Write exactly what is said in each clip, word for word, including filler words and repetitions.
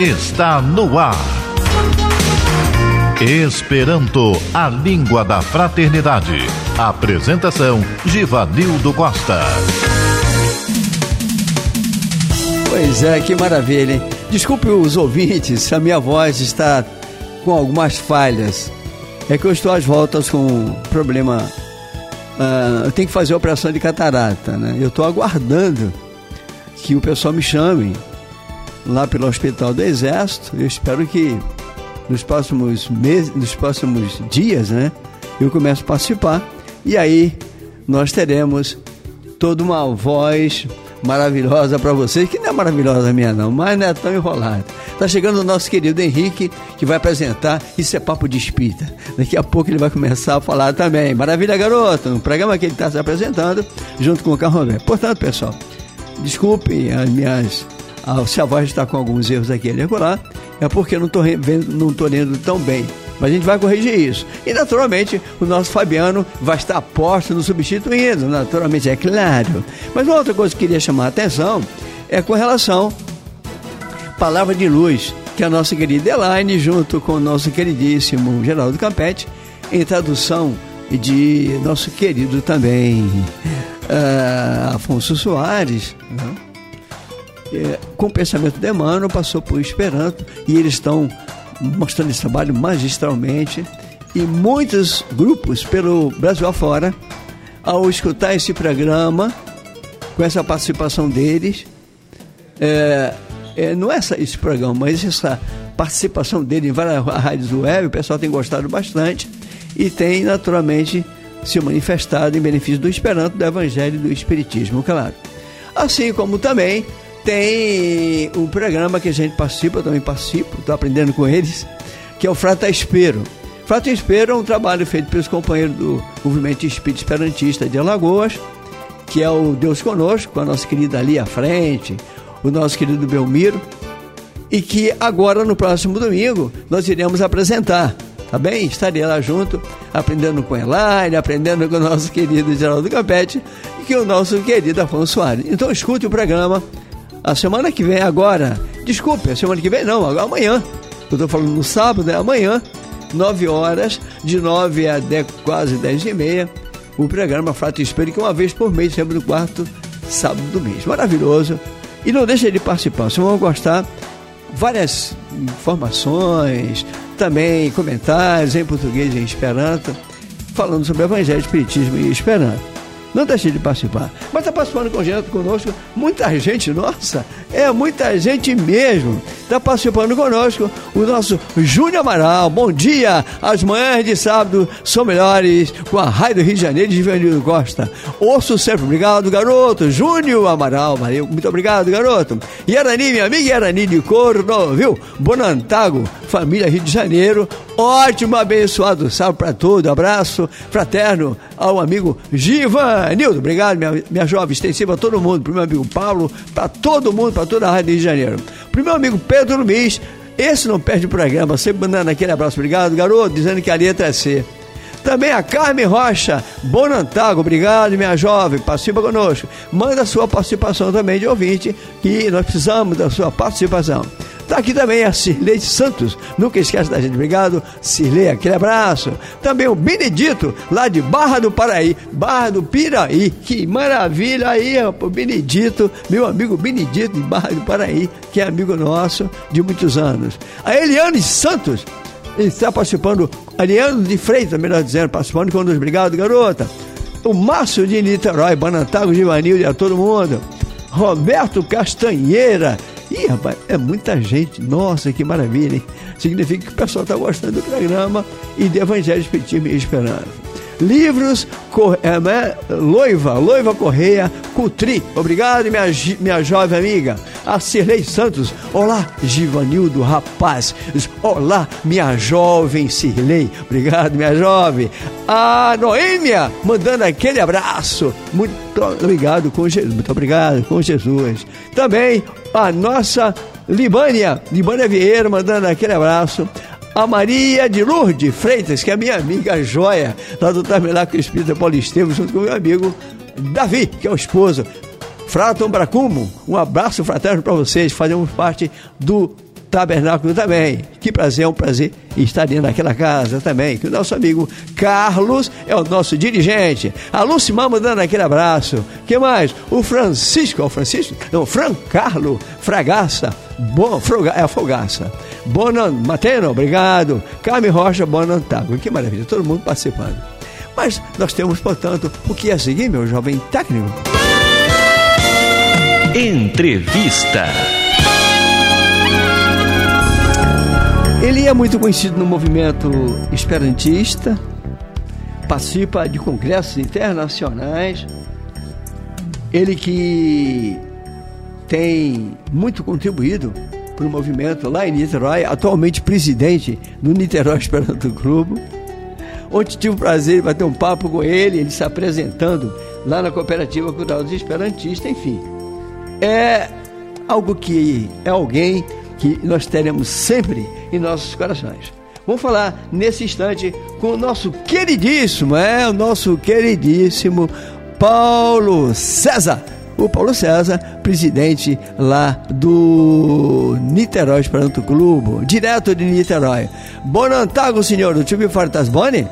está no ar. Esperanto, a língua da fraternidade. Apresentação, Givanildo Costa. Pois é, que maravilha, hein? Desculpe os ouvintes, a minha voz está com algumas falhas. É que eu estou às voltas com um problema. Uh, eu tenho que fazer a operação de catarata, né? Eu estou aguardando que o pessoal me chame lá pelo Hospital do Exército. Eu espero que nos próximos meses, nos próximos dias, né, eu comece a participar. E aí nós teremos toda uma voz maravilhosa para vocês, que não é maravilhosa a minha não, mas não é tão enrolada. Está chegando o nosso querido Henrique, que vai apresentar Isso é Papo de Espírita. Daqui a pouco ele vai começar a falar também. Maravilha, garoto! Um programa que ele está se apresentando junto com o Carro Velho. Portanto, pessoal, desculpem as minhas... Ah, se a voz está com alguns erros aqui ali regular, é porque eu não estou não estou lendo tão bem. Mas a gente vai corrigir isso. E, naturalmente, o nosso Fabiano vai estar a posto no substituindo. Naturalmente, é claro. Mas uma outra coisa que eu queria chamar a atenção é com relação à Palavra de Luz, que a nossa querida Elaine, junto com o nosso queridíssimo Geraldo Campete, em tradução de nosso querido também uh, Afonso Soares, né? É, com o pensamento de Emmanuel, passou por Esperanto, e eles estão mostrando esse trabalho magistralmente, e muitos grupos pelo Brasil afora, ao escutar esse programa, com essa participação deles, é, é, não é essa, esse programa, mas essa participação deles em várias rádios web, o pessoal tem gostado bastante, e tem naturalmente se manifestado em benefício do Esperanto, do Evangelho e do Espiritismo, claro. Assim como também tem um programa que a gente participa, eu também participo, estou aprendendo com eles, que é o Frata Espero. Frata Espero é um trabalho feito pelos companheiros do Movimento Espírita Esperantista de Alagoas, que é o Deus Conosco, com a nossa querida ali à frente, o nosso querido Belmiro, e que agora, no próximo domingo, nós iremos apresentar, tá bem? Estarei lá junto, aprendendo com Elaine, aprendendo com o nosso querido Geraldo Campete, e com o nosso querido Afonso Soares. Então escute o programa. A semana que vem agora, desculpe, a semana que vem não, agora amanhã, eu estou falando no sábado, né? Amanhã, nove horas, de nove a dez, quase dez e meia, o programa Frata Espero, que uma vez por mês, sempre no quarto sábado do mês. Maravilhoso. E não deixe de participar, vocês vão gostar, várias informações, também comentários em português e em Esperanto, falando sobre Evangelho, Espiritismo e Esperanto. Não deixe de participar. Mas está participando com gente, conosco muita gente, nossa, é muita gente mesmo. Está participando conosco o nosso Júnior Amaral. Bom dia, as manhãs de sábado são melhores com a Rádio do Rio de Janeiro de Givanildo Costa. Ouço sempre, obrigado, garoto. Júnior Amaral, valeu, muito obrigado, garoto. Yarani, minha amiga Yarani de Corno, viu? Bonantago, família Rio de Janeiro. Ótimo, abençoado sábado para todos. Abraço fraterno ao amigo Givanildo. Obrigado, minha, minha jovem extensiva, a todo mundo. Para o meu amigo Paulo, para todo mundo, para toda a Rádio do Rio de Janeiro. Para o meu amigo Pedro Luiz, esse não perde o programa, sempre mandando aquele abraço. Obrigado, garoto, dizendo que a letra é C. Também a Carmen Rocha, Bonantago, obrigado, minha jovem, participa conosco. Manda a sua participação também de ouvinte, que nós precisamos da sua participação. Está aqui também a Cirlei Santos, nunca esquece da gente, obrigado, Cirlei, aquele abraço. Também o Benedito, lá de Barra do Paraí, Barra do Piraí, que maravilha aí, o Benedito, meu amigo Benedito de Barra do Paraí, que é amigo nosso de muitos anos. A Eliane Santos, ele está participando, Ariano de Freitas, melhor dizendo, participando conosco, obrigado, garota. O Márcio de Niterói, Banantago, Givanildo e a todo mundo. Roberto Castanheira. Ih, rapaz, é muita gente. Nossa, que maravilha, hein? Significa que o pessoal está gostando do programa e de Evangelho, Espiritismo e Esperança. Livros, cor, é, né? Loiva, Loiva Correia, Cutri. Obrigado, minha, minha jovem amiga. A Cirlei Santos. Olá, Givanildo, rapaz. Olá, minha jovem Cirlei. Obrigado, minha jovem. A Noêmia, mandando aquele abraço. Muito obrigado com Jesus. Muito obrigado com Jesus. Também a nossa Libânia, Libânia Vieira, mandando aquele abraço. A Maria de Lourdes Freitas, que é minha amiga joia, lá do Tabernáculo Espírita Paulo Estevam, junto com o meu amigo Davi, que é o esposo. Fraton Bracumo, um abraço fraterno para vocês, fazemos parte do Tabernáculo também. Que prazer, é um prazer estar dentro daquela casa também. Que o nosso amigo Carlos é o nosso dirigente. A Lucimar mandando aquele abraço. Que mais? O Francisco, é o Francisco? Não, Fran Carlo Fragaça. Bom, Froga, é a Fogaça. Bonan Mateno, obrigado. Carmen Rocha, Bonantago. Que maravilha, todo mundo participando. Mas nós temos, portanto, o que é seguir, meu jovem técnico? Entrevista. Ele é muito conhecido no movimento esperantista, participa de congressos internacionais, ele que tem muito contribuído para o movimento lá em Niterói, atualmente presidente do Niterói Esperanto Clube. Ontem tive o prazer de bater um papo com ele, ele se apresentando lá na Cooperativa Cultural dos Esperantistas, enfim. É algo que é alguém que nós teremos sempre em nossos corações. Vamos falar nesse instante com o nosso queridíssimo, é o nosso queridíssimo Paulo César. O Paulo César, presidente lá do Niterói Esperanto Clube, direto de Niterói. Bonantago, senhor, o tio Fartas Boni?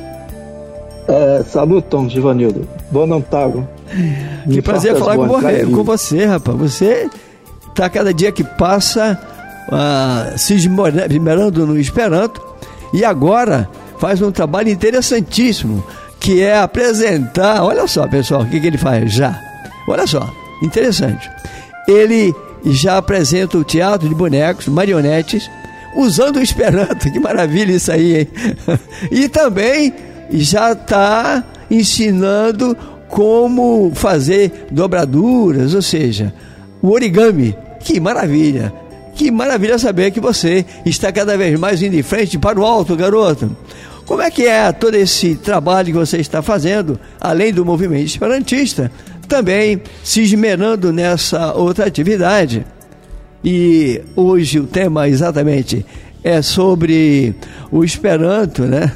É, salutam, Givanildo. Bonantago. Que prazer falar com você, com você, rapaz. Você está cada dia que passa uh, se esmerando no Esperanto e agora faz um trabalho interessantíssimo, que é apresentar. Olha só, pessoal, o que, que ele faz já. Olha só, interessante. Ele já apresenta o teatro de bonecos, marionetes, usando o Esperanto. Que maravilha isso aí, hein? E também já está ensinando como fazer dobraduras, ou seja, o origami. Que maravilha! Que maravilha saber que você está cada vez mais indo de frente para o alto, garoto. Como é que é todo esse trabalho que você está fazendo, além do movimento esperantista, também se esmerando nessa outra atividade? E hoje o tema exatamente é sobre o Esperanto, né?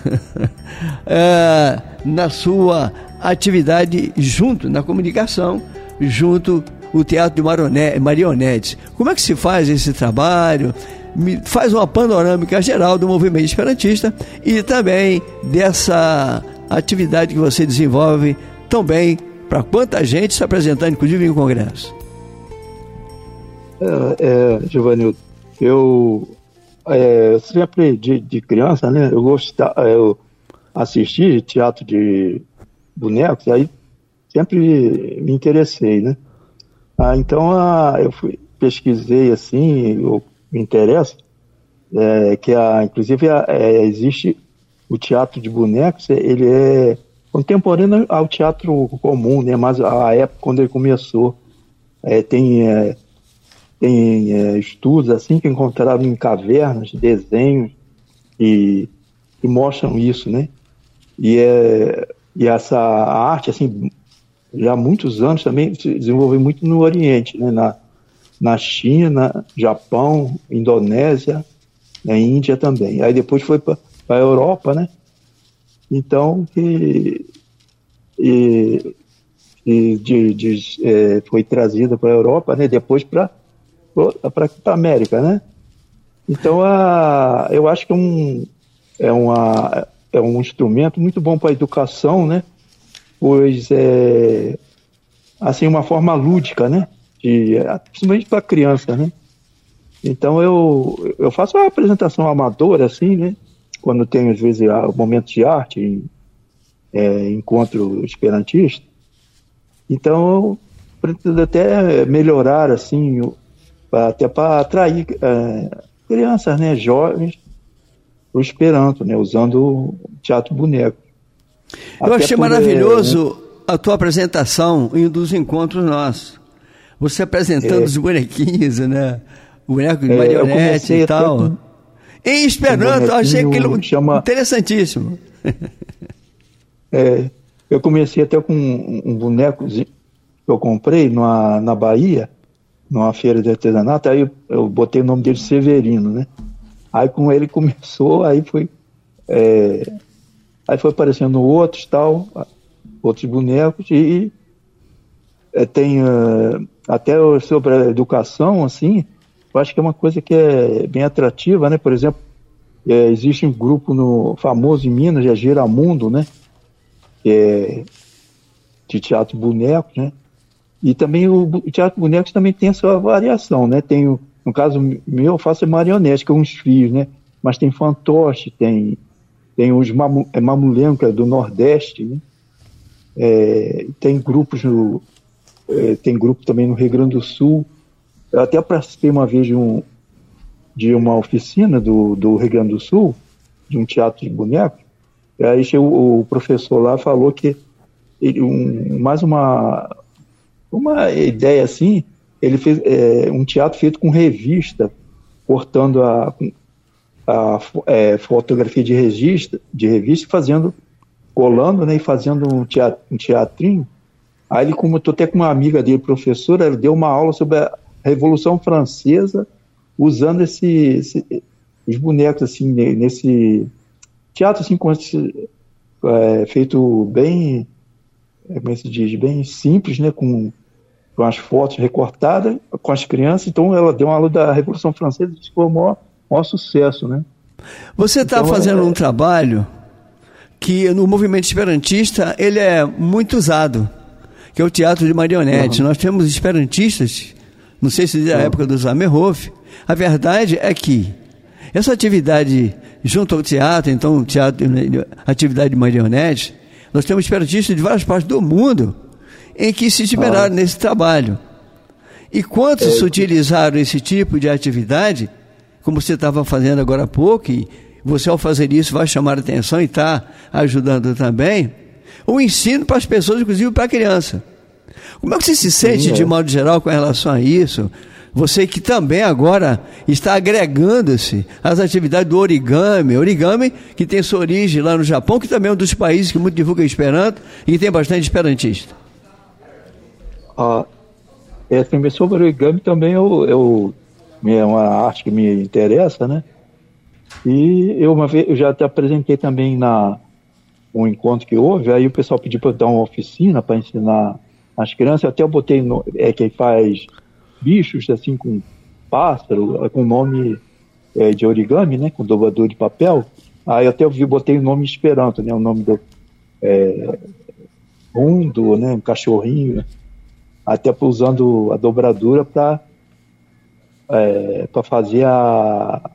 É, na sua atividade junto, na comunicação, junto o Teatro de Marionetes. Como é que se faz esse trabalho? Me faz uma panorâmica geral do movimento esperantista e também dessa atividade que você desenvolve tão bem para quanta gente se apresentando, inclusive, em congresso. É, é, Givanildo, eu é, sempre de, de criança, né, eu gostava, eu assisti teatro de bonecos, aí sempre me interessei, né? Ah, então ah, eu fui, pesquisei assim, eu me interessa, é, que a, inclusive a, é, existe o teatro de bonecos, ele é contemporâneo ao teatro comum, né? Mas a época quando ele começou, é, tem, é, tem é, estudos assim que encontraram em cavernas, desenhos e, que mostram isso, né? E, é, e essa arte, assim, já há muitos anos também se desenvolveu muito no Oriente, né? Na, na China, Japão, Indonésia, na Índia também. Aí depois foi para a Europa, né? Então, que, e, e de, de, é, foi trazida para a Europa, né? Depois para a América, né? Então, a, eu acho que é um, é, uma, é um instrumento muito bom para a educação, né? Pois é, assim, uma forma lúdica, né? De, principalmente para criança, né? Então, eu, eu faço uma apresentação amadora, assim, né? Quando tem, às vezes, momentos de arte, é, encontro esperantista. Então, eu pretendo até melhorar, assim, até para atrair é, crianças, né, jovens, para o Esperanto, né, usando o teatro boneco. Eu até achei por, maravilhoso é, a tua apresentação em um dos encontros nossos. Você apresentando é, os bonequinhos, né? O boneco de é, marionete e tal. Com, em Esperanto, eu achei aquilo chama... interessantíssimo. É, eu comecei até com um, um boneco que eu comprei numa, na Bahia, numa feira de artesanato, aí eu, eu botei o nome dele Severino, né? Aí com ele começou, aí foi é, aí foi aparecendo outros tal, outros bonecos, e é, tem uh, até sobre a educação, assim, eu acho que é uma coisa que é bem atrativa, né? Por exemplo, é, existe um grupo no, famoso em Minas, é Giramundo, né? Que é de teatro boneco, né? E também o, o teatro bonecos também tem a sua variação, né? Tem, o, no caso meu, eu faço marionete, com uns fios, né? Mas tem fantoche, tem, tem os mamu, é, mamulengo, que é do Nordeste, né? É, tem grupos no, é, tem grupo também no Rio Grande do Sul. Eu até participei uma vez de, um, de uma oficina do, do Rio Grande do Sul, de um teatro de boneco. E aí o, o professor lá falou que ele, um, mais uma, uma ideia assim, ele fez é, um teatro feito com revista, cortando a, a é, fotografia de revista, de revista, fazendo, colando, né, e fazendo um, teatro, um teatrinho. Aí ele, como eu estou até com uma amiga dele, professora, ele deu uma aula sobre a Revolução Francesa, usando esse, esse, os bonecos assim, nesse teatro assim, com esse, é, feito bem, como se diz, bem simples, né, com, com as fotos recortadas, com as crianças. Então ela deu uma aula da Revolução Francesa e foi o maior, maior sucesso, né? Você está então, fazendo é... um trabalho que no movimento esperantista ele é muito usado, que é o teatro de marionete. Uhum. Nós temos esperantistas, não sei se é a uhum. época do Zamenhof. A verdade é que essa atividade junto ao teatro, então teatro, atividade de marionete, nós temos esperantistas de várias partes do mundo em que se esperaram uhum. nesse trabalho. E quantos é... utilizaram esse tipo de atividade, como você estava fazendo agora há pouco, e você ao fazer isso vai chamar a atenção e está ajudando também, o ensino para as pessoas, inclusive para a criança. Como é que você se sente, Sim, é. de modo geral, com relação a isso? Você que também agora está agregando-se às atividades do origami. Origami que tem sua origem lá no Japão, que também é um dos países que muito divulga Esperanto e que tem bastante esperantista. Ah, é, também sobre origami também eu, eu, é uma arte que me interessa, né? E eu, uma vez, eu já até apresentei também na um encontro que houve, aí o pessoal pediu para eu dar uma oficina para ensinar as crianças. Eu até eu botei no, é, quem faz bichos assim com pássaro, com nome é, de origami, né, com dobrador de papel. Aí eu até eu botei o nome Esperanto, né, o nome do é, Mundo, né, um cachorrinho, até usando a dobradura para é, para fazer a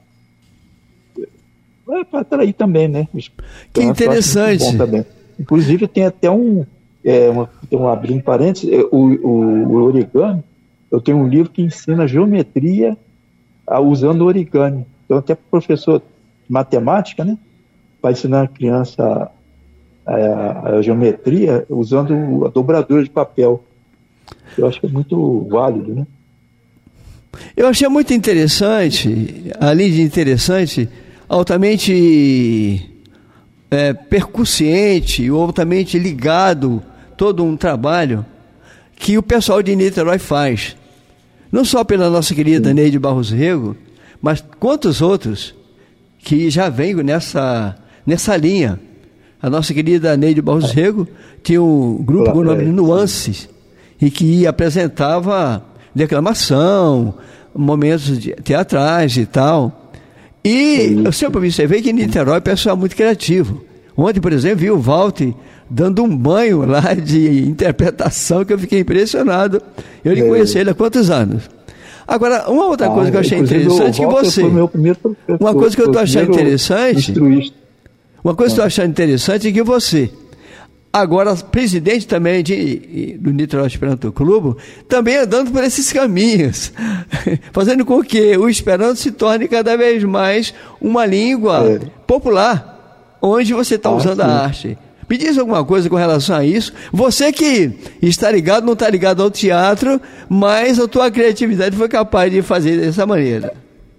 é, para atrair também, né? Que interessante. Bom também. Inclusive tem até um é, uma, tem um abrindo parênteses, o, o, o origami. Eu tenho um livro que ensina geometria a, usando origami. Então, até professor de matemática, né? Para ensinar a criança a, a, a geometria usando a dobradura de papel. Eu acho que é muito válido, né? Eu achei muito interessante, além de interessante, altamente é, percussiente, altamente ligado, todo um trabalho que o pessoal de Niterói faz. Não só pela nossa querida Neide Barros Rego, mas quantos outros que já vêm nessa, nessa linha. A nossa querida Neide Barros Rego tinha um grupo com o nome de Nuances, e que apresentava declamação, momentos teatrais e tal. E eu sempre observei que em Niterói o pessoal é muito criativo. Ontem, por exemplo, vi o Walter dando um banho lá de interpretação que eu fiquei impressionado. Eu lhe conheci ele há quantos anos? Agora, uma outra ah, coisa que eu achei interessante que você... Uma coisa que eu estou achando interessante... Uma coisa que eu estou achando interessante é que você, agora presidente também de, do Niterói Esperanto Clube, também andando por esses caminhos, fazendo com que o Esperanto se torne cada vez mais uma língua é. popular, onde você está ah, usando sim. a arte. Me diz alguma coisa com relação a isso. Você que está ligado, não está ligado ao teatro, mas a tua criatividade foi capaz de fazer dessa maneira.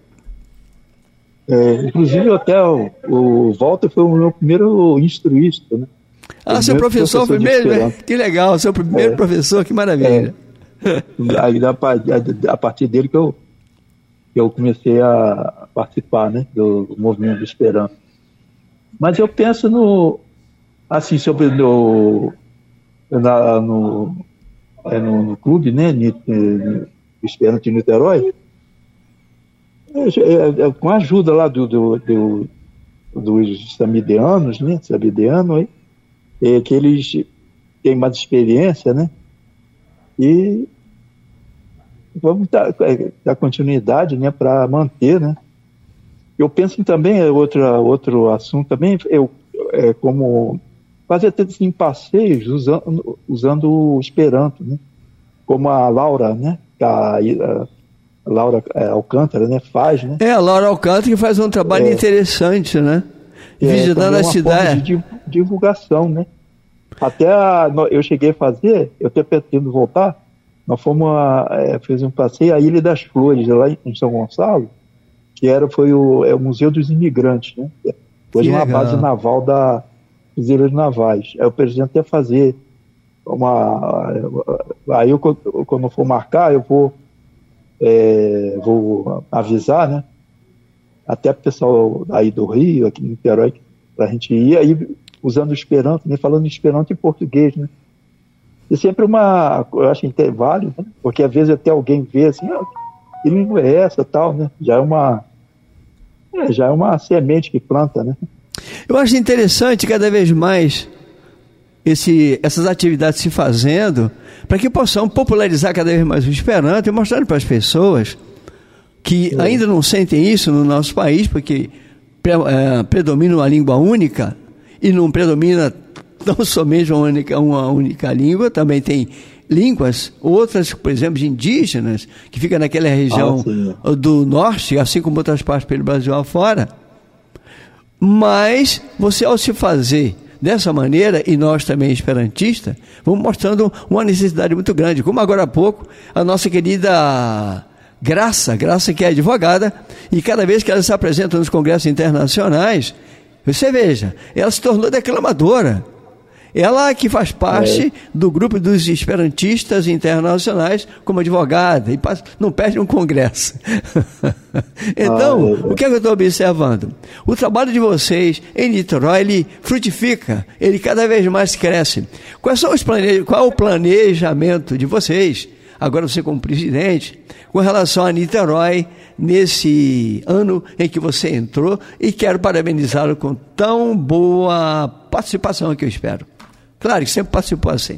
É, inclusive até o, o Walter foi o meu primeiro instruísta, né? Ah, o seu professor, professor primeiro? Que legal, seu primeiro é. professor, que maravilha. É. Aí a, a partir dele que eu, que eu comecei a participar, né, do movimento do Esperanto. Mas eu penso no assim, sobre no, na, no, é, no, no clube, né, Esperanto de Niterói, É, é, é, com a ajuda lá do, do, do, dos samideanos, né? Samideano, aí, é, que eles têm mais experiência, né? E vamos dar, dar continuidade, né? Para manter, né? Eu penso também, outra, outro assunto também, eu, é, como fazer até assim, passeios usando, usando o Esperanto, né? Como a Laura, né? A, a Laura Alcântara, né? Faz, né? É, a Laura Alcântara que faz um trabalho é, interessante, né? É, visitando a cidade. De divulgação, né? Até a, eu cheguei a fazer, eu até pretendo voltar, nós fomos a, é, fez um passeio à Ilha das Flores, lá em São Gonçalo, que era, foi o, é o Museu dos Imigrantes, né? Hoje é uma base naval da, dos Ilhas Navais. Aí eu pretendo até fazer uma... Aí eu, quando for marcar, eu vou, é, vou avisar, né? Até o pessoal aí do Rio, aqui no Niterói, para a gente ir aí usando o Esperanto, né? Falando Esperanto e português, né? E sempre uma... Eu acho que é válido, né? Porque às vezes até alguém vê assim, ah, que língua é essa, tal, né? Já é uma... É, já é uma semente que planta, né? Eu acho interessante cada vez mais esse, essas atividades se fazendo para que possamos popularizar cada vez mais o Esperanto e mostrando para as pessoas que é. ainda não sentem isso no nosso país, porque pre, é, predomina uma língua única e não predomina não somente uma única, uma única língua, também tem línguas, outras, por exemplo, de indígenas, que ficam naquela região ah, do norte, assim como outras partes pelo Brasil afora. Mas você, ao se fazer dessa maneira, e nós também esperantistas, vamos mostrando uma necessidade muito grande. Como agora há pouco, a nossa querida Graça, Graça que é advogada, e cada vez que ela se apresenta nos congressos internacionais, você veja, ela se tornou declamadora. Ela que faz parte é. do grupo dos esperantistas internacionais como advogada e passa, não perde um congresso. Então, ah, é, é. o que, é que eu estou observando? O trabalho de vocês em Niterói, ele frutifica, ele cada vez mais cresce. Quais são os plane... Qual é o planejamento de vocês, agora você como presidente, com relação a Niterói, nesse ano em que você entrou, e quero parabenizá-lo com tão boa participação que eu espero. Claro que sempre participou assim.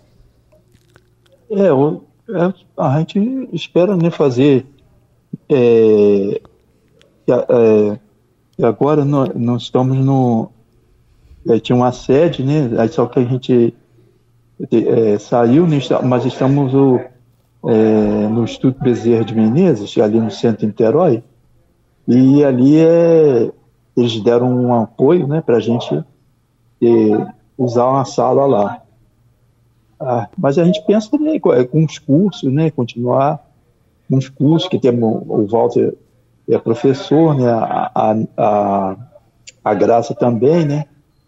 É, o, é a gente espera, né, fazer é, é, agora nós, nós estamos no é, tinha uma sede, né, aí só que a gente é, saiu, né, mas estamos o, é, no Instituto Bezerra de Menezes, ali no centro de Niterói, e ali é, eles deram um apoio, né, para a gente é, usar uma sala lá. Ah, mas a gente pensa também com os cursos, né? Continuar com os cursos, que temos, o Walter é professor, né? A, a, a, a Graça também, né?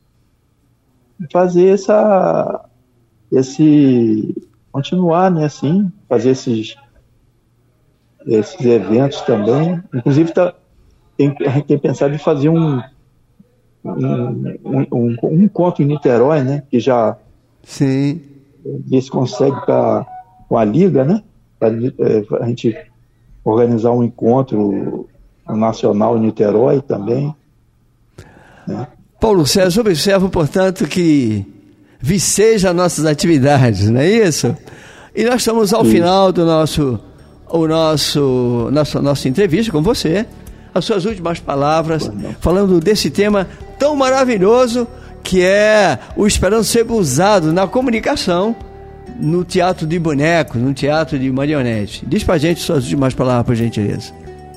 Fazer essa, esse, continuar, né? Assim, fazer esses, esses eventos também. Inclusive, tá, tem, a gente tem pensado em fazer um Um, um, um, um encontro em Niterói, né? Que já Sim. ver se consegue pra, com a Liga, né? Pra, é, a gente organizar um encontro nacional em Niterói também. Né? Paulo César, observa, portanto, que viceja nossas atividades, não é isso? E nós estamos ao isso. final do nosso, o nosso, nossa, nossa entrevista com você. As suas últimas palavras, falando desse tema tão maravilhoso que é o Esperanto ser usado na comunicação, no teatro de bonecos, no teatro de marionete. Diz pra gente suas últimas palavras, por gentileza.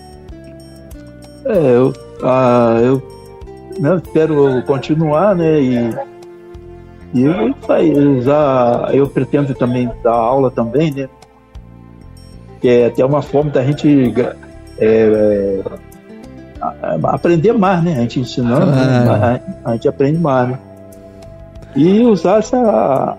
É, eu, ah, eu né, quero continuar, né, e, e eu vai usar, eu pretendo também dar aula também, né, que é até uma forma da gente é, aprender mais, né? A gente ensinando, ah. né? a, a gente aprende mais, né? E usar essa a,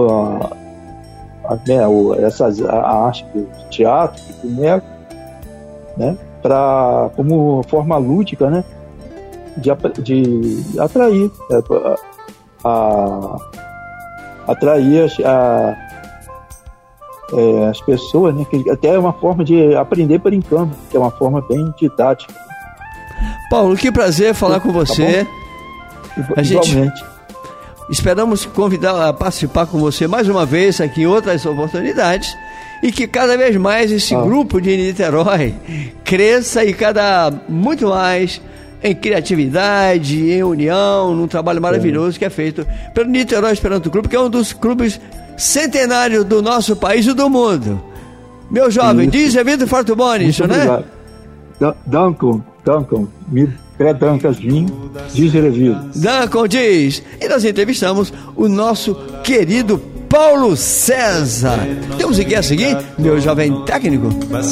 a, né, essas, a arte do teatro, do boneco, né? Pra, como forma lúdica, né? De, de atrair a, a, atrair a, é, as pessoas, né? Que até é uma forma de aprender brincando, que é uma forma bem didática. Paulo, que prazer falar com você. Tá a gente Igualmente. esperamos convidar a participar com você mais uma vez aqui em outras oportunidades e que cada vez mais esse ah. grupo de Niterói cresça e cada muito mais em criatividade, em união, num trabalho maravilhoso é. que é feito pelo Niterói Esperanto Clube, que é um dos clubes centenários do nosso país e do mundo. Meu jovem, isso. Diz Evito Fartuboni, isso, né? Duncan, Duncan, me pré-Duncanzinho, diz Erevido. Duncan diz. E nós entrevistamos o nosso querido Paulo César. Temos aqui a seguir, meu jovem técnico.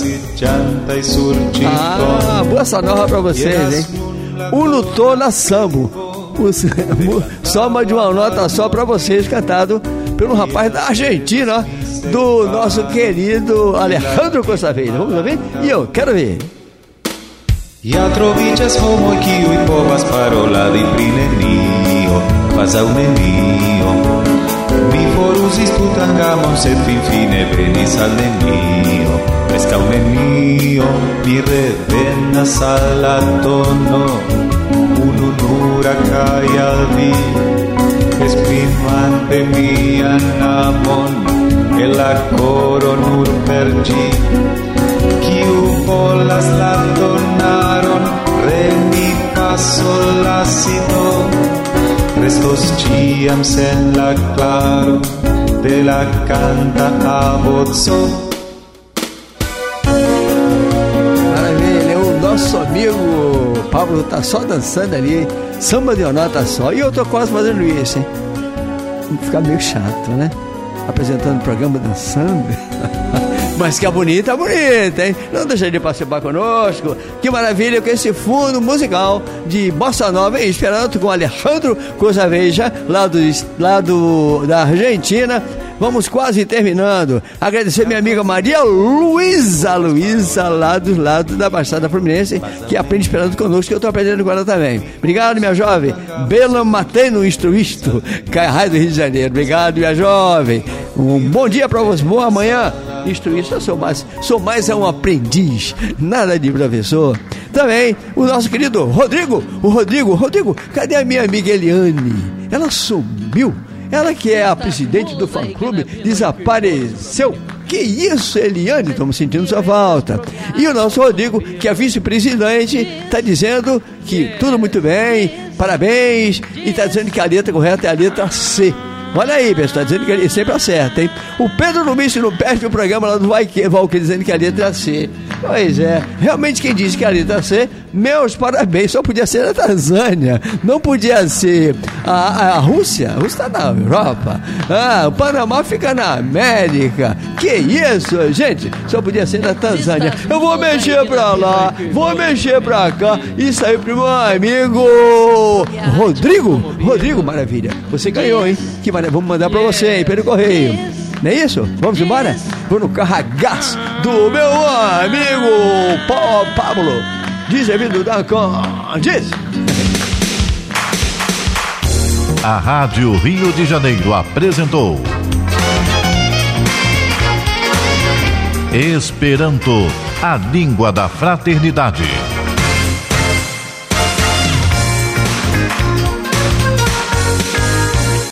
Ah, boa sonora pra vocês, hein? O Lutou na Sambo. O Soma de uma nota só pra vocês, cantado pelo rapaz da Argentina, do nosso querido Alejandro Costa Verde. Vamos ouvir? E eu quero ver. Ja trovichas homo kiuj povas paroladi pri nenio, kvazaŭ nenio. Mi foruzis tutan gamon, sed finfine venis al nenio, preskaŭ nenio. Mi revenas al la tono, unu nura kaj al vi, esprimante mian amon, el la koro nur per ĝi. Kiu volas la donaron, re mi fa sol la si do, restos ĉiam sen la claro de la canta abozo. Maravilha, o nosso amigo Pablo tá só dançando ali, samba de uma nota só, e eu tô quase fazendo isso, hein? Fica meio chato, né? Apresentando o programa dançando. Mas que é bonita, bonita, hein? Não deixe de participar conosco. Que maravilha com esse fundo musical de Bossa Nova em Esperanto com Alejandro Cosaveja, lá, do, lá do, da Argentina. Vamos quase terminando. Agradecer minha amiga Maria Luísa, Luísa, lá do lado da Baixada Fluminense, que aprende Esperanto conosco, que eu estou aprendendo com ela também. Obrigado, minha jovem. Belo Mateno Instruisto, Cairrai do Rio de Janeiro. Obrigado, minha jovem. Um bom dia para você, boa manhã. Instruísto, eu sou mais, sou mais é um aprendiz, nada de professor. Também o nosso querido Rodrigo, o Rodrigo, Rodrigo, cadê a minha amiga Eliane? Ela sumiu. Ela que é a presidente do fã-clube desapareceu. Que isso, Eliane? Estamos sentindo sua falta. E o nosso Rodrigo, que é vice-presidente, está dizendo que tudo muito bem, parabéns, e está dizendo que a letra correta é a letra C. Olha aí, pessoal, está dizendo que ele sempre acerta, hein? O Pedro Lumício não perde o programa lá do Valque, dizendo que a letra é C. Pois é, realmente quem disse que a letra C, meus parabéns, só podia ser a Tanzânia, não podia ser a, a, a Rússia, a Rússia está na Europa, ah, o Panamá fica na América, que isso, gente, só podia ser a Tanzânia. Eu vou mexer pra lá, vou mexer pra cá, isso aí pro meu amigo Rodrigo, Rodrigo, maravilha, você ganhou, hein? Que maravilha, vamos mandar pra você, hein, pelo correio. Não é isso? Vamos embora? Vou no carragaço do meu amigo pa- Pablo. Diz, Evido Duncan. Diz. A Rádio Rio de Janeiro apresentou Esperanto, a língua da fraternidade.